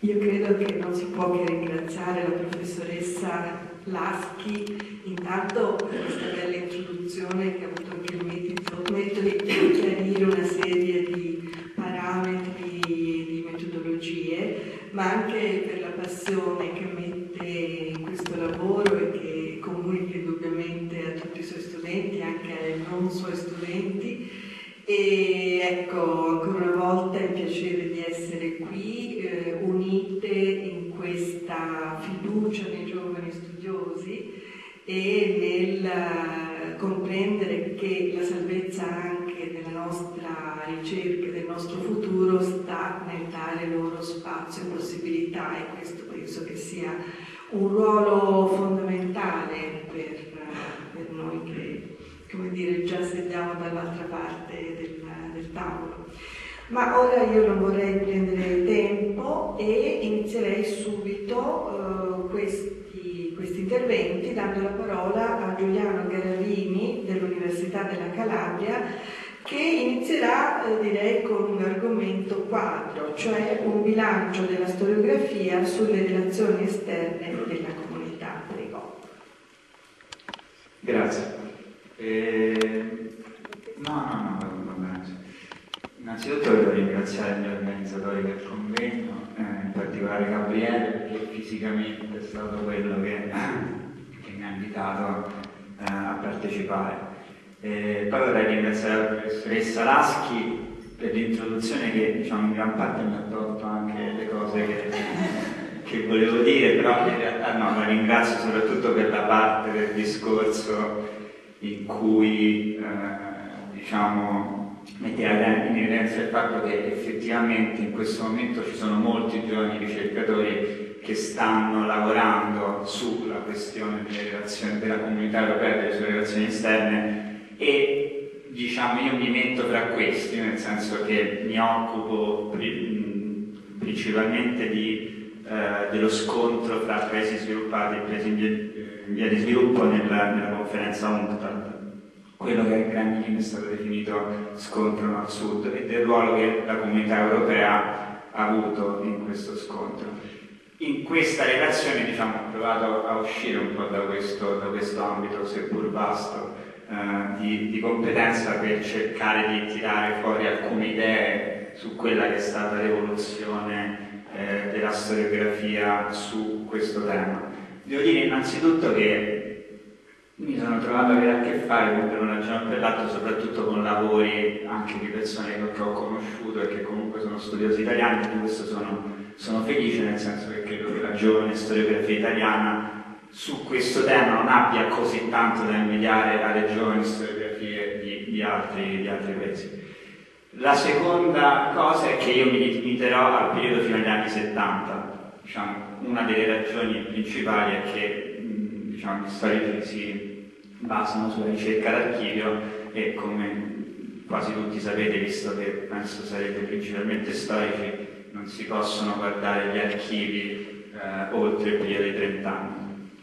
Io credo che non si può che ringraziare la professoressa Laschi, intanto per questa bella introduzione che ha avuto anche il metodo di chiarire una serie di parametri, di metodologie, ma anche per la passione che mette in questo lavoro e che comunica indubbiamente a tutti i suoi studenti, anche ai non suoi studenti. E ecco, ancora una volta è un piacere di essere qui, unite in questa fiducia nei giovani studiosi e nel comprendere che la salvezza anche della nostra ricerca, del nostro futuro, sta nel dare loro spazio e possibilità, e questo penso che sia un ruolo fondamentale per noi che, come dire, già sediamo dall'altra parte del tavolo. Ma ora io non vorrei prendere tempo e inizierei subito questi interventi dando la parola a Giuliano Garavini dell'Università della Calabria, che inizierà direi con un argomento quadro, cioè un bilancio della storiografia sulle relazioni esterne della comunità. Prego. Grazie. No, va bene. Innanzitutto voglio ringraziare gli organizzatori del convegno, in particolare Gabriele, perché fisicamente è stato quello che mi ha invitato a partecipare. Poi vorrei ringraziare la professoressa Laschi per l'introduzione che, diciamo, in gran parte mi ha tolto anche le cose che volevo dire, però in realtà no, la ringrazio soprattutto per la parte del discorso in cui diciamo, metteva in evidenza il fatto che effettivamente in questo momento ci sono molti giovani ricercatori che stanno lavorando sulla questione delle relazioni della comunità europea e delle sue relazioni esterne, e diciamo io mi metto tra questi, nel senso che mi occupo principalmente dello scontro fra paesi sviluppati e paesi in via di sviluppo nella conferenza UNCTAD, quello che a grandi linee è stato definito scontro nord-sud, e del ruolo che la comunità europea ha avuto in questo scontro. In questa relazione, diciamo, ho provato a uscire un po' da questo ambito, seppur vasto, di competenza, per cercare di tirare fuori alcune idee su quella che è stata l'evoluzione della storiografia su questo tema. Devo dire innanzitutto che mi sono trovato ad avere a che fare per una ragione o per l'altra, soprattutto con lavori anche di persone che ho conosciuto e che comunque sono studiosi italiani, di questo sono felice, nel senso che credo che la giovane storiografia italiana su questo tema non abbia così tanto da invidiare alle giovani storiografie di altri paesi. La seconda cosa è che io mi limiterò al periodo fino agli anni 70. Diciamo, una delle ragioni principali è che diciamo, gli storici si basano sulla ricerca d'archivio e, come quasi tutti sapete, visto che penso sarete principalmente storici, non si possono guardare gli archivi oltre il periodo di 30 anni.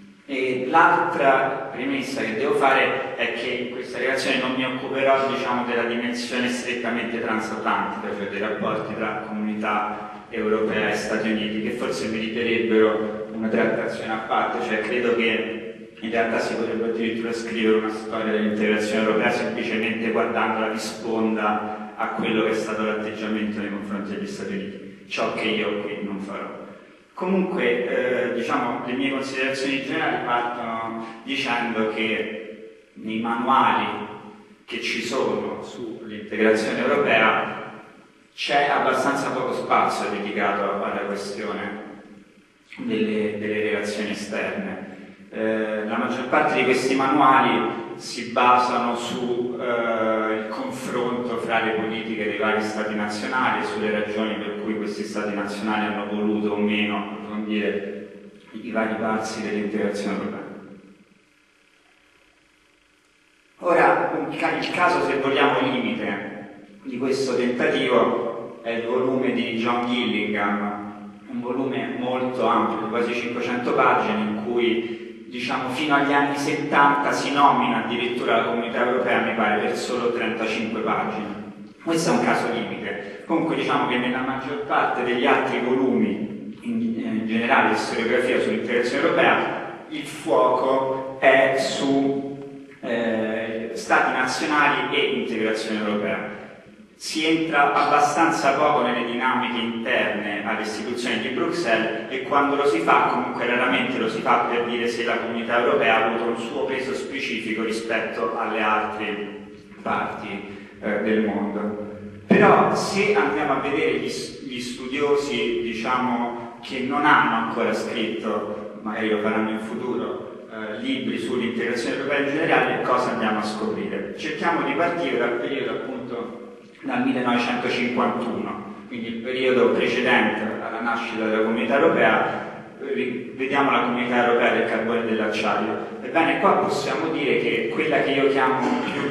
E l'altra premessa che devo fare è che in questa relazione non mi occuperò, diciamo, della dimensione strettamente transatlantica, cioè dei rapporti tra comunità europea e Stati Uniti, che forse meriterebbero una trattazione a parte, cioè credo che in realtà si potrebbe addirittura scrivere una storia dell'integrazione europea semplicemente guardandola di sponda a quello che è stato l'atteggiamento nei confronti degli Stati Uniti, ciò che io qui non farò. Comunque, diciamo, le mie considerazioni generali partono dicendo che nei manuali che ci sono sull'integrazione europea c'è abbastanza poco spazio dedicato alla questione delle relazioni esterne. La maggior parte di questi manuali si basano sul confronto fra le politiche dei vari stati nazionali e sulle ragioni per cui questi stati nazionali hanno voluto o meno approfondire i vari passi dell'integrazione europea. Ora, il caso, se vogliamo, limite di questo tentativo è il volume di John Gillingham, un volume molto ampio, di quasi 500 pagine, in cui diciamo fino agli anni 70 si nomina addirittura la comunità europea, mi pare, per solo 35 pagine. Questo è un caso limite. Comunque diciamo che nella maggior parte degli altri volumi in generale di storiografia sull'integrazione europea, il fuoco è su stati nazionali e integrazione europea. Si entra abbastanza poco nelle dinamiche interne alle istituzioni di Bruxelles e quando lo si fa, comunque raramente lo si fa per dire se la comunità europea ha avuto un suo peso specifico rispetto alle altre parti del mondo. Però se andiamo a vedere gli studiosi, diciamo, che non hanno ancora scritto, magari lo faranno in futuro, libri sull'integrazione europea in generale, cosa andiamo a scoprire? Cerchiamo di partire dal periodo appunto dal 1951, quindi il periodo precedente alla nascita della Comunità Europea. Vediamo la Comunità Europea del carbone e dell'acciaio. Ebbene, qua possiamo dire che quella che io chiamo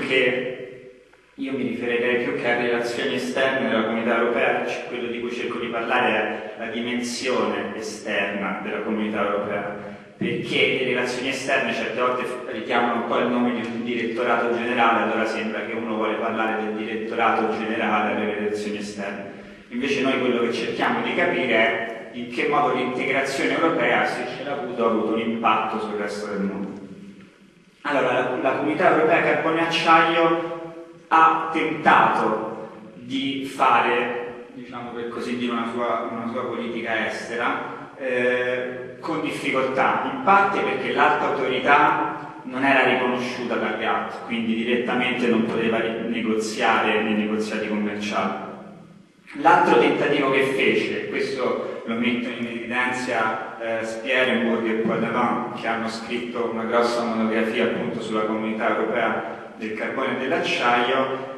io mi riferirei più che a relazioni esterne della Comunità Europea, quello di cui cerco di parlare è la dimensione esterna della Comunità Europea, perché le relazioni esterne certe volte richiamano un po' il nome di un direttorato generale, allora sembra che uno vuole parlare del direttorato generale delle relazioni esterne. Invece noi quello che cerchiamo di capire è in che modo l'integrazione europea, se ce l'ha avuto, ha avuto un impatto sul resto del mondo. Allora, la Comunità Europea Carbone e Acciaio ha tentato di fare, diciamo per così dire, una sua politica estera con difficoltà, in parte perché l'alta autorità non era riconosciuta dal GATT, quindi direttamente non poteva negoziare nei negoziati commerciali. L'altro tentativo che fece, questo lo mettono in evidenza Spierenburg e Poilevin, che hanno scritto una grossa monografia appunto sulla Comunità Europea del carbone e dell'acciaio,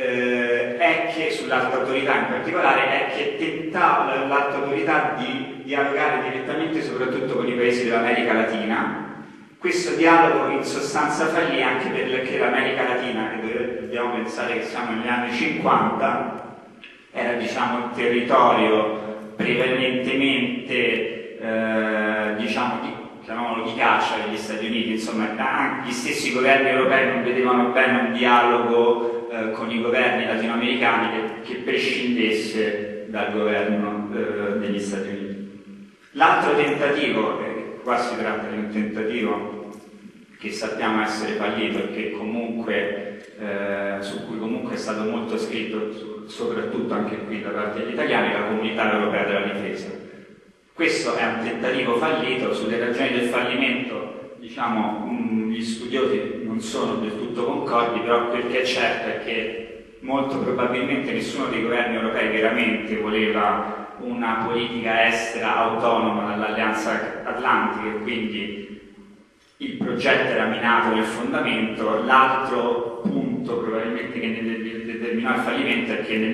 è che sull'alta autorità in particolare è che tentava l'alta autorità di dialogare direttamente soprattutto con i paesi dell'America Latina. Questo dialogo in sostanza fallì anche perché l'America Latina, che dobbiamo pensare che siamo negli anni 50, era diciamo un territorio prevalentemente chiamiamolo di caccia degli Stati Uniti, insomma anche gli stessi governi europei non vedevano bene un dialogo con i governi latinoamericani che prescindesse dal governo degli Stati Uniti. L'altro tentativo, qua si tratta di un tentativo che sappiamo essere fallito e che comunque, su cui comunque è stato molto scritto, soprattutto anche qui da parte degli italiani, la Comunità Europea della Difesa. Questo è un tentativo fallito, sulle ragioni del fallimento, diciamo, gli studiosi non sono del tutto concordi, però quel che è certo è che molto probabilmente nessuno dei governi europei veramente voleva una politica estera autonoma dall'Alleanza Atlantica e quindi il progetto era minato nel fondamento. L'altro punto probabilmente che determinò il fallimento è che nel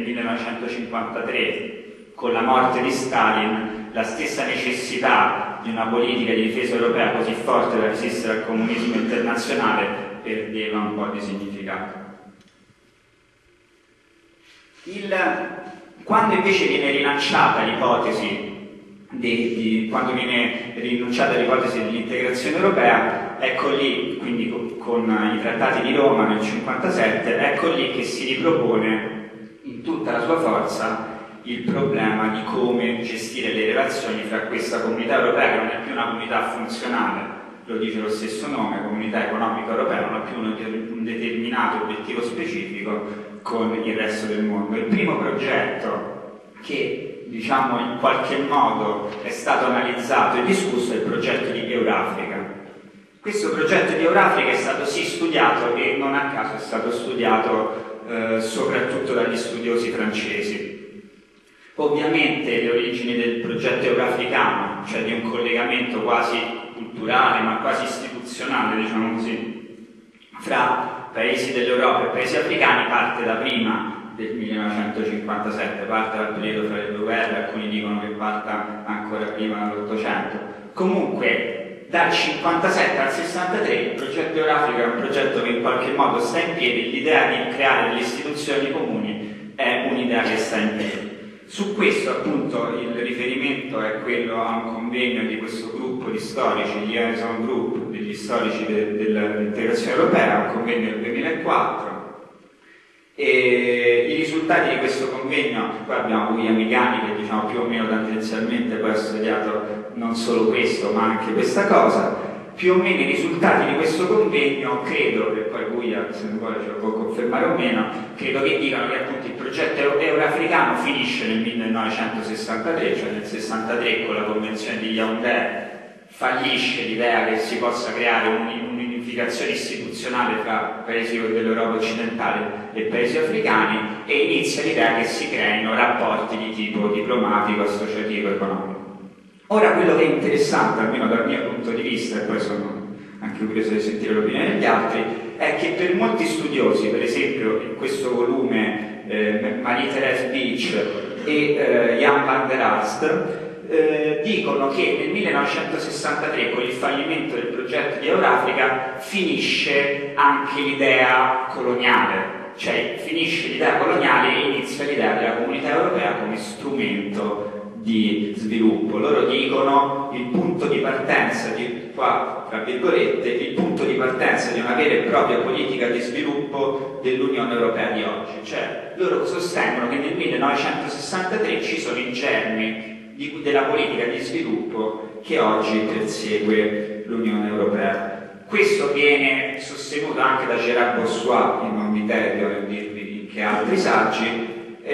1953, con la morte di Stalin, la stessa necessità di una politica di difesa europea così forte da resistere al comunismo internazionale perdeva un po' di significato. Quando invece viene rilanciata l'ipotesi quando viene rinunciata all'ipotesi dell'integrazione europea, ecco lì, quindi con i trattati di Roma nel 1957, ecco lì che si ripropone in tutta la sua forza il problema di come gestire le relazioni fra questa comunità europea, che non è più una comunità funzionale, lo dice lo stesso nome, comunità economica europea, non ha più un determinato obiettivo specifico con il resto del mondo. Il primo progetto che, diciamo, in qualche modo è stato analizzato e discusso è il progetto di Eurafrica. Questo progetto di Eurafrica è stato sì studiato e non a caso è stato studiato soprattutto dagli studiosi francesi. Ovviamente le origini del progetto eurafricano, cioè di un collegamento quasi culturale ma quasi istituzionale, diciamo così, fra paesi dell'Europa e paesi africani, parte da prima del 1957, parte dal periodo fra le due guerre, alcuni dicono che parta ancora prima dell'Ottocento. Comunque dal 57 al 63 il progetto Eurafrica è un progetto che in qualche modo sta in piedi, l'idea di creare delle istituzioni comuni è un'idea che sta in piedi. Su questo appunto il riferimento è quello a un convegno di questo gruppo di storici, gli Liaison Group, degli storici dell'integrazione europea, un convegno del 2004. E i risultati di questo convegno, qua abbiamo William Migani che diciamo più o meno tendenzialmente poi ha studiato non solo questo ma anche questa cosa. Più o meno i risultati di questo convegno, credo, che poi Guia, se non vuole ce lo può confermare o meno, credo che dicano che appunto il progetto eurafricano finisce nel 1963, cioè nel 63 con la Convenzione di Yaoundé fallisce l'idea che si possa creare un'unificazione istituzionale tra paesi dell'Europa occidentale e paesi africani e inizia l'idea che si creino rapporti di tipo diplomatico, associativo, economico. Ora quello che è interessante, almeno dal mio punto di vista, e poi sono anche curioso di sentire l'opinione degli altri, è che per molti studiosi, per esempio in questo volume Marie-Thérèse Beach e Jan van der Ast, dicono che nel 1963 con il fallimento del progetto di Eurafrica finisce anche l'idea coloniale, cioè finisce l'idea coloniale e inizia l'idea della comunità europea come strumento di sviluppo. Loro dicono il punto di partenza di, qua tra virgolette, il punto di partenza di una vera e propria politica di sviluppo dell'Unione Europea di oggi, cioè loro sostengono che nel 1963 ci sono i germi della politica di sviluppo che oggi persegue l'Unione Europea. Questo viene sostenuto anche da Gérard Bossuat, che non vi tedio nel dirvi che altri saggi,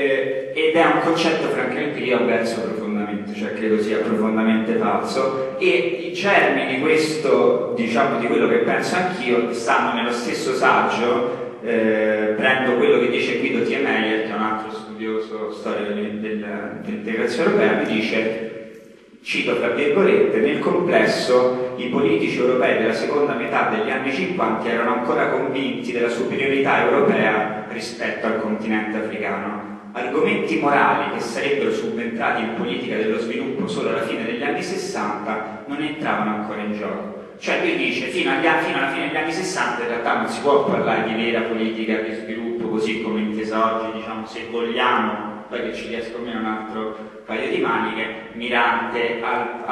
ed è un concetto francamente che io avverso profondamente, cioè credo sia profondamente falso, e i germi di questo, diciamo di quello che penso anch'io, stanno nello stesso saggio. Prendo quello che dice Guido T. Meyer, che è un altro studioso storico dell'integrazione europea, mi dice, cito tra virgolette, nel complesso i politici europei della seconda metà degli anni 50 erano ancora convinti della superiorità europea rispetto al continente africano. Argomenti morali che sarebbero subentrati in politica dello sviluppo solo alla fine degli anni 60 non entravano ancora in gioco. Cioè lui dice, fino alla fine degli anni 60 in realtà non si può parlare di vera politica di sviluppo così come intesa oggi, diciamo, se vogliamo, poi che ci riesco o meno un altro paio di maniche, mirante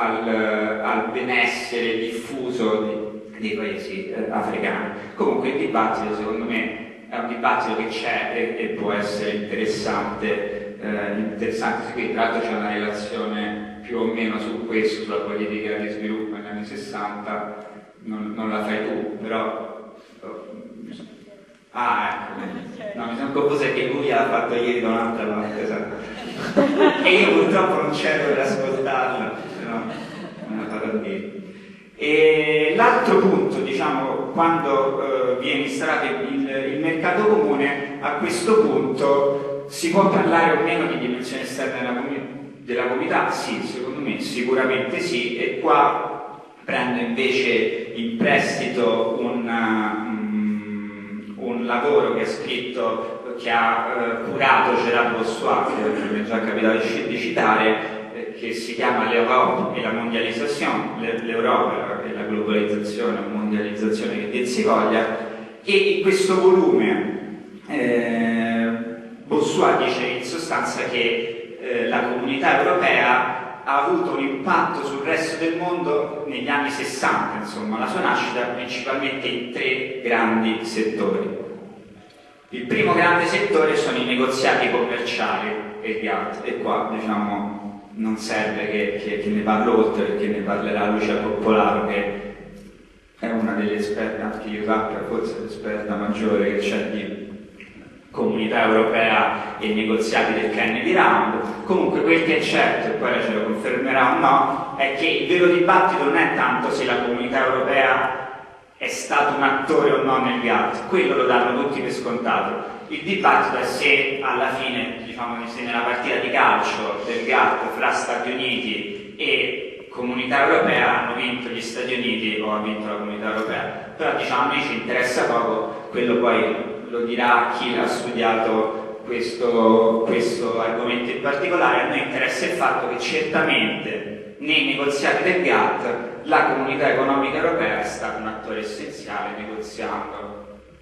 al benessere diffuso dei paesi africani. Comunque il dibattito secondo me è un dibattito che c'è e può essere interessante seguire. Tra l'altro c'è una relazione più o meno su questo, sulla politica di sviluppo negli anni 60, non la fai tu, però... ecco, no, mi sono confuso che lui l'ha fatto ieri da un'altra parte, esatto. E io purtroppo non c'ero per ascoltarlo, se no me la farò dire. E l'altro punto, diciamo, quando viene instaurato il mercato comune, a questo punto si può parlare o meno di dimensione esterna della comunità? Sì, secondo me sicuramente sì, e qua prendo invece in prestito un lavoro che ha scritto, che ha curato Gérard Bossuat, che mi è già capitato di citare, che si chiama L'Europe e la mondializzazione, l'Europa e la globalizzazione, la mondializzazione che dir si voglia, e in questo volume Bossuat dice in sostanza che la comunità europea ha avuto un impatto sul resto del mondo negli anni 60, insomma, la sua nascita principalmente in 3 grandi settori. Il primo grande settore sono i negoziati commerciali e il GATT, e qua diciamo non serve che ne parlo oltre, perché ne parlerà Lucia Coppolaro, che è una delle esperte, anche io sappia, forse l'esperta maggiore che c'è di comunità europea e negoziati del Kennedy Round. Comunque quel che è certo, e poi ce lo confermerà o no, è che il vero dibattito non è tanto se la comunità europea è stato un attore o no nel GATT, quello lo danno tutti per scontato. Il dibattito è se alla fine, diciamo, se nella partita di calcio del GATT fra Stati Uniti e Comunità Europea hanno vinto gli Stati Uniti o ha vinto la Comunità Europea. Però diciamo a noi ci interessa poco, quello poi lo dirà chi ha studiato questo argomento in particolare. A noi interessa il fatto che certamente nei negoziati del GATT la Comunità Economica Europea è stata un attore essenziale negoziando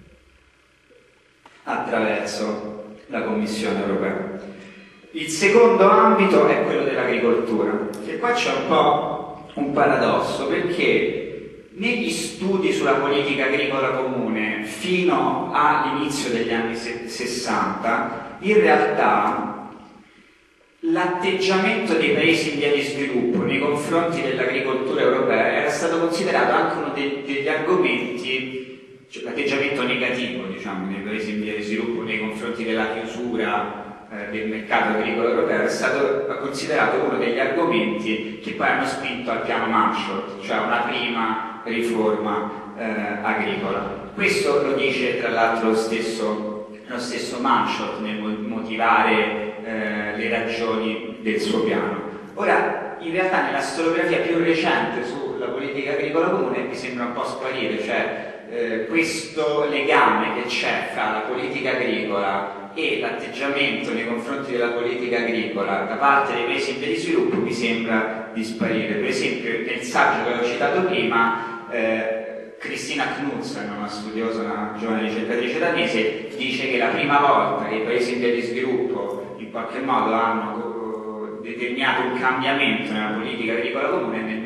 attraverso la Commissione Europea. Il secondo ambito è quello dell'agricoltura, che qua c'è un po' un paradosso, perché negli studi sulla politica agricola comune fino all'inizio degli anni 60 in realtà l'atteggiamento dei paesi in via di sviluppo nei confronti dell'agricoltura europea era stato considerato anche uno degli argomenti, cioè l'atteggiamento negativo, diciamo, dei paesi in via di sviluppo nei confronti della chiusura del mercato agricolo europeo, è stato considerato uno degli argomenti che poi hanno spinto al piano Marshall, cioè una prima riforma agricola. Questo lo dice tra l'altro lo stesso Marshall nel motivare le ragioni del suo piano. Ora, in realtà nella storiografia più recente sulla politica agricola comune mi sembra un po' sparire, cioè questo legame che c'è fra la politica agricola e l'atteggiamento nei confronti della politica agricola da parte dei paesi in via di sviluppo mi sembra di sparire. Per esempio, nel saggio che ho citato prima, Christina Knudsen, una studiosa, una giovane ricercatrice danese, dice che la prima volta che i paesi in via di sviluppo in qualche modo hanno determinato un cambiamento nella politica agricola comune nel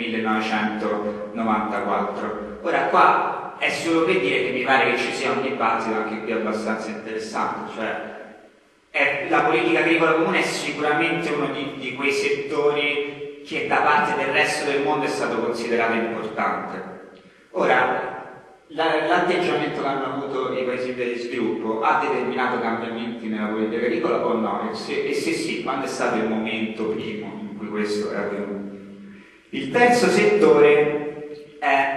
1994. Ora qua è solo per dire che mi pare che ci sia un dibattito anche qui abbastanza interessante, cioè la politica agricola comune è sicuramente uno di quei settori che da parte del resto del mondo è stato considerato importante. Ora, l'atteggiamento che hanno avuto i paesi in via di sviluppo ha determinato cambiamenti nella politica agricola o no? E se sì, quando è stato il momento primo in cui questo è avvenuto? Il terzo settore è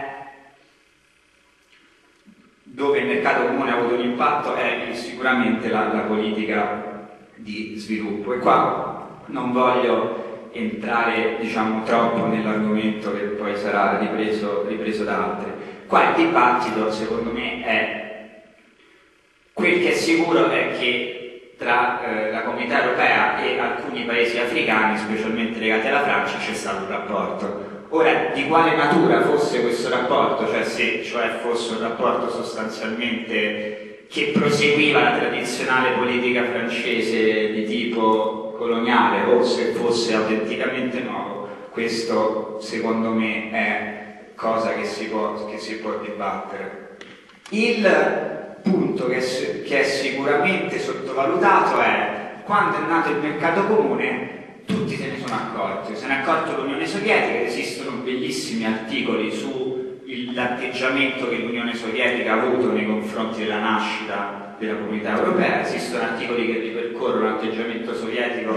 dove il mercato comune ha avuto un impatto, è sicuramente la politica di sviluppo. E qua non voglio entrare, diciamo, troppo nell'argomento che poi sarà ripreso da altri. Qua il dibattito, secondo me, è quel che è sicuro è che tra la comunità europea e alcuni paesi africani, specialmente legati alla Francia, c'è stato un rapporto. Ora, di quale natura fosse questo rapporto, cioè se fosse un rapporto sostanzialmente che proseguiva la tradizionale politica francese di tipo coloniale o se fosse autenticamente nuovo, questo secondo me è cosa che si può dibattere. Il punto che è sicuramente sottovalutato è quando è nato il mercato comune tutti se ne sono accorti, se ne è accorto l'Unione Sovietica, esistono bellissimi articoli sull'atteggiamento che l'Unione Sovietica ha avuto nei confronti della nascita della comunità europea, esistono articoli che ripercorrono l'atteggiamento sovietico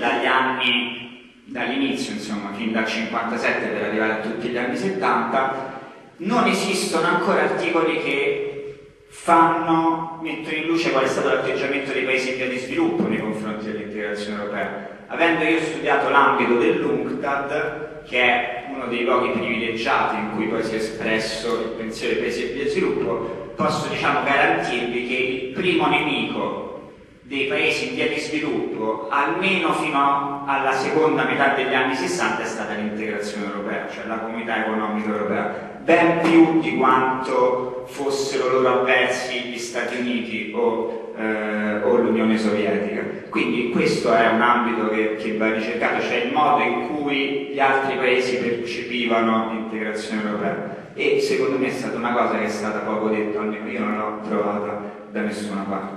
dall'inizio, insomma, fin dal 57 per arrivare a tutti gli anni 70, non esistono ancora articoli che mettono in luce qual è stato l'atteggiamento dei paesi in via di sviluppo nei confronti dell'integrazione europea. Avendo io studiato l'ambito dell'UNCTAD, che è uno dei pochi privilegiati in cui poi si è espresso il pensiero dei paesi in via di sviluppo, posso, diciamo, garantirvi che il primo nemico dei paesi in via di sviluppo, almeno fino alla seconda metà degli anni 60, è stata l'integrazione europea, cioè la comunità economica europea, ben più di quanto fossero loro avversi gli Stati Uniti o l'Unione Sovietica. Quindi questo è un ambito che va ricercato, cioè il modo in cui gli altri paesi percepivano l'integrazione europea, e secondo me è stata una cosa che è stata poco detta, almeno io non l'ho trovata da nessuna parte.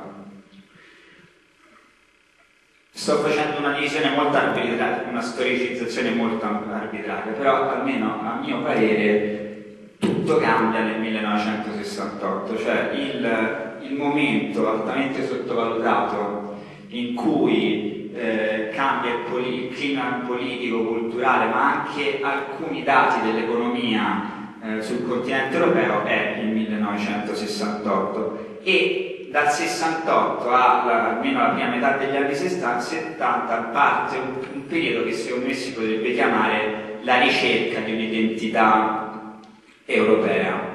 Sto facendo una divisione molto arbitraria, una storicizzazione molto arbitraria, però almeno a mio parere tutto cambia nel 1968, cioè il momento altamente sottovalutato in cui cambia il clima politico, culturale, ma anche alcuni dati dell'economia sul continente europeo è il 1968, e dal 68 almeno la prima metà degli anni 70 parte un periodo che secondo me si potrebbe chiamare la ricerca di un'identità europea.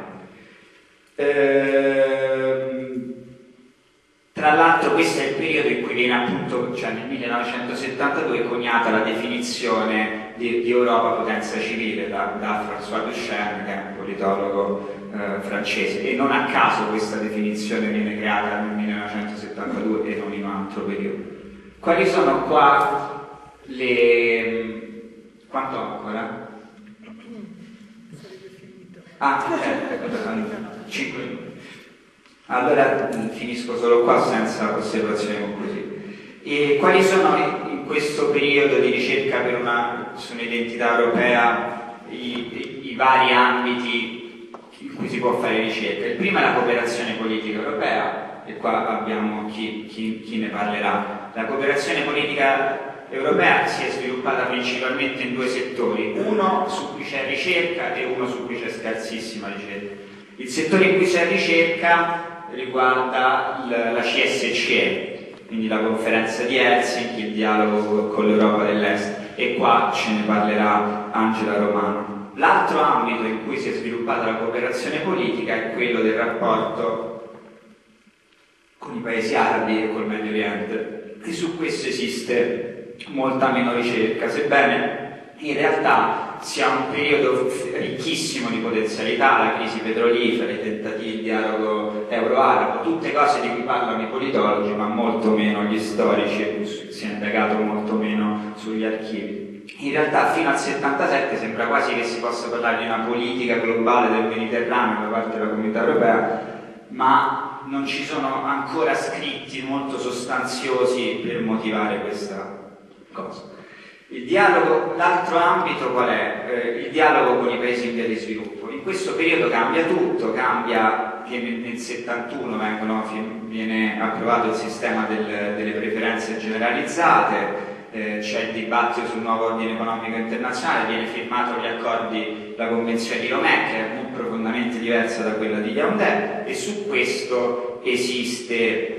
Tra l'altro questo è il periodo in cui viene appunto, cioè nel 1972, coniata la definizione di Europa potenza civile da François Duchesne, che è un politologo francese, e non a caso questa definizione viene creata nel 1972 e non in un altro periodo. Quali sono qua quanto ancora? Ah, 5 minuti. Allora finisco solo qua senza osservazioni conclusive. E quali sono questo periodo di ricerca su un'identità europea i vari ambiti in cui si può fare ricerca. Il primo è la cooperazione politica europea, e qua abbiamo chi ne parlerà. La cooperazione politica europea si è sviluppata principalmente in due settori, uno su cui c'è ricerca e uno su cui c'è scarsissima ricerca. Il settore in cui c'è ricerca riguarda la CSCE, quindi la conferenza di Helsinki, il dialogo con l'Europa dell'Est, e qua ce ne parlerà Angela Romano. L'altro ambito in cui si è sviluppata la cooperazione politica è quello del rapporto con i paesi arabi e col Medio Oriente, e su questo esiste molta meno ricerca, sebbene in realtà sia un periodo ricchissimo di potenzialità, la crisi petrolifera, i tentativi di dialogo euro-arabo, tutte cose di cui parlano i politologi, ma molto meno gli storici, si è indagato molto meno sugli archivi. In realtà fino al 77 sembra quasi che si possa parlare di una politica globale del Mediterraneo da parte della Comunità Europea, ma non ci sono ancora scritti molto sostanziosi per motivare questa cosa. Il dialogo, l'altro ambito qual è? Il dialogo con i paesi in via di sviluppo. In questo periodo cambia tutto, che nel 71 viene approvato il sistema delle preferenze generalizzate, c'è il dibattito sul nuovo ordine economico internazionale, viene firmato gli accordi, la Convenzione di Lomé, che è profondamente diversa da quella di Yaoundé, e su questo esiste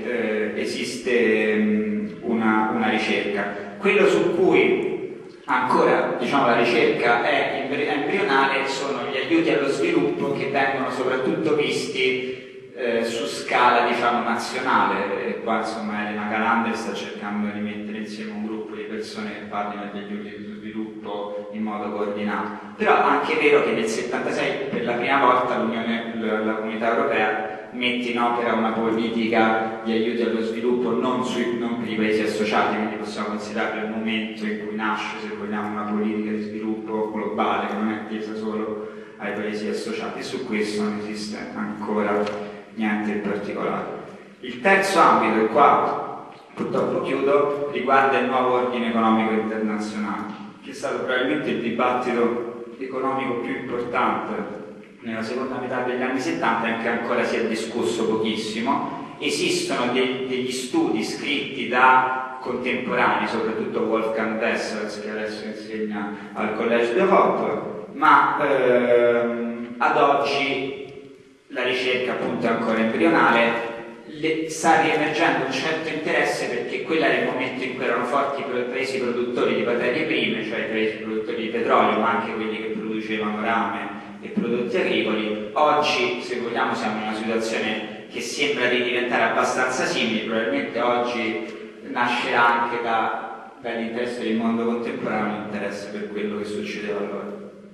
una ricerca. Quello su cui ancora la ricerca è embrionale sono gli aiuti allo sviluppo, che vengono soprattutto visti su scala nazionale, e qua Elena Calander sta cercando di mettere insieme un gruppo di persone che parlino degli aiuti allo sviluppo in modo coordinato. Però è anche vero che nel 76 per la prima volta la Comunità Europea mette in opera una politica di aiuti allo sviluppo non per i paesi associati, quindi possiamo considerarlo il momento in cui nasce, se vogliamo, una politica di sviluppo globale che non è tesa solo ai paesi associati, e su questo non esiste ancora niente in particolare. Il terzo ambito, e qua purtroppo chiudo, riguarda il nuovo ordine economico internazionale, che è stato probabilmente il dibattito economico più importante nella seconda metà degli anni 70, e che ancora si è discusso pochissimo. Esistono degli studi scritti da contemporanei, soprattutto Wolfgang Wessels, che adesso insegna al Collège d'Europe, ma ad oggi la ricerca appunto è ancora embrionale. Sta riemergendo un certo interesse, perché quello era il momento in cui erano forti i paesi produttori di materie prime, cioè i paesi produttori di petrolio, ma anche quelli che producevano rame e prodotti agricoli. Oggi, se vogliamo, siamo in una situazione che sembra di diventare abbastanza simile. Probabilmente oggi nascerà anche dall'interesse del mondo contemporaneo l'interesse per quello che succedeva allora.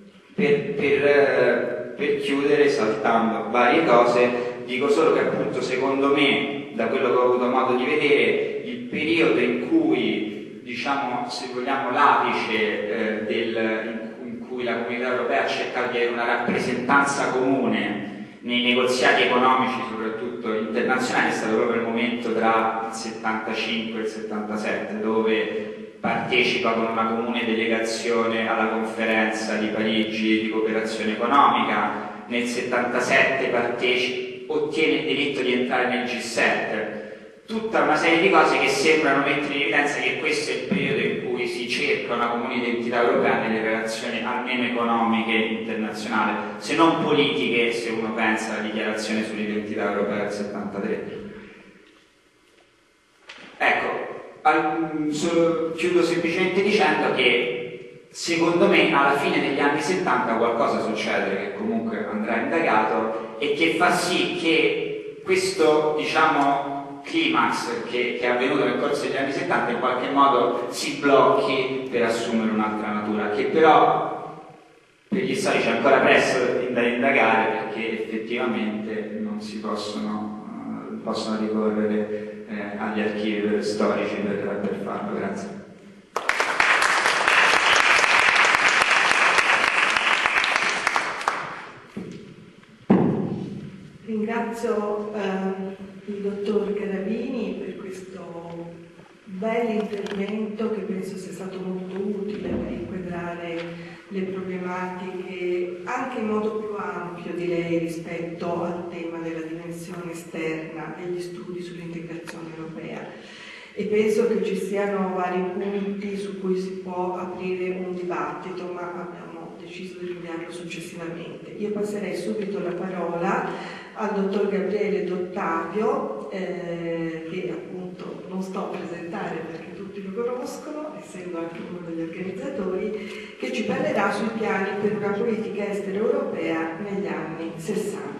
Per chiudere, saltando varie cose, dico solo che appunto secondo me, da quello che ho avuto modo di vedere, il periodo in cui, se vogliamo, l'apice in cui la Comunità Europea ha cercato di avere una rappresentanza comune nei negoziati economici, soprattutto internazionali, è stato proprio il momento tra il 75 e il 77, dove partecipa con una comune delegazione alla conferenza di Parigi di cooperazione economica. Nel 77 ottiene il diritto di entrare nel G7. Tutta una serie di cose che sembrano mettere in evidenza che questo è il periodo in cui si cerca una comune identità europea nelle relazioni almeno economiche internazionali, se non politiche, se uno pensa alla dichiarazione sull'identità europea del 73. Ecco, chiudo semplicemente dicendo che secondo me alla fine degli anni 70 qualcosa succede, che comunque andrà indagato, e che fa sì che questo climax che è avvenuto nel corso degli anni 70 in qualche modo si blocchi per assumere un'altra natura, che però per gli storici è ancora presto da indagare, perché effettivamente non si possono ricorrere agli archivi storici per farlo. Grazie. Ringrazio il dottor Garavini per questo bel intervento che penso stato molto utile per inquadrare le problematiche anche in modo più ampio, direi, rispetto al tema della dimensione esterna degli studi sull'integrazione europea. E penso che ci siano vari punti su cui si può aprire un dibattito, ma abbiamo deciso di rinviarlo successivamente. Io passerei subito la parola al dottor Gabriele D'Ottavio, che appunto non sto a presentare perché tutti lo conoscono, essendo anche uno degli organizzatori, che ci parlerà sui piani per una politica estera europea negli anni 60.